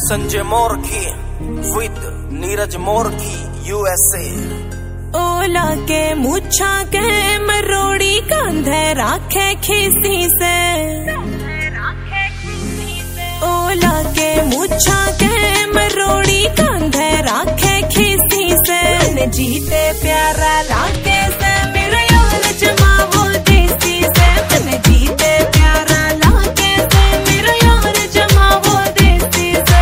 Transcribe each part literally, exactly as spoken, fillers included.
Sanjay Morgi with Neeraj Morgi USA. ओला के मुछा के मरोड़ी कांधे राखे खीसी से, ओला के मुछा के मरोड़ी कांधे राखे खीसी से, जीते प्यारा लागे से मेरा यार जमावो देसी से, मैंने जीते प्यारा लागे से मेरा यार जमावो देसी से।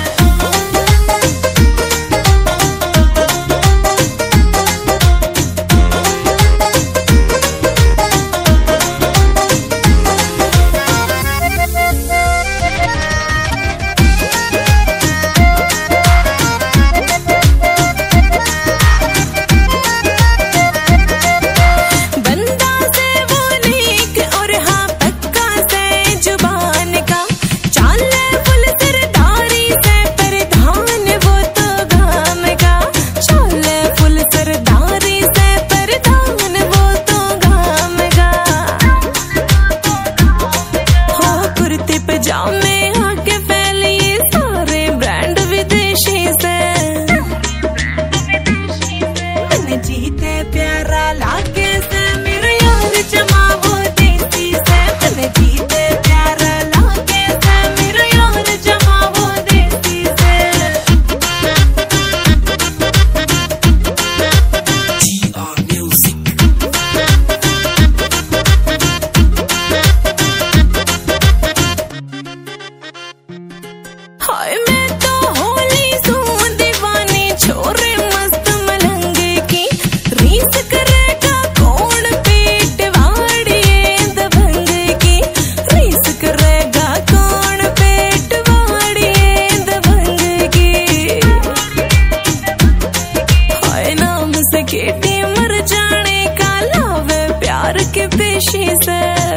मर जाने का लावे प्यार के पेशी से,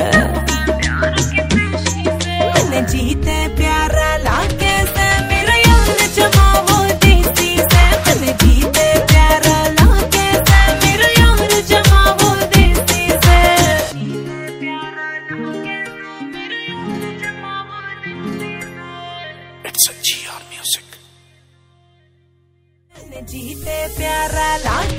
मैंने जीते प्यारा लागे से मेरा यार जमावो देसी से, मैंने जीते प्यारा लागे से मेरा यार जमावो देसी से, प्यारा लागे से मेरा यार जमावो देसी से। It's a G R music। मैंने जीते प्यारा लागे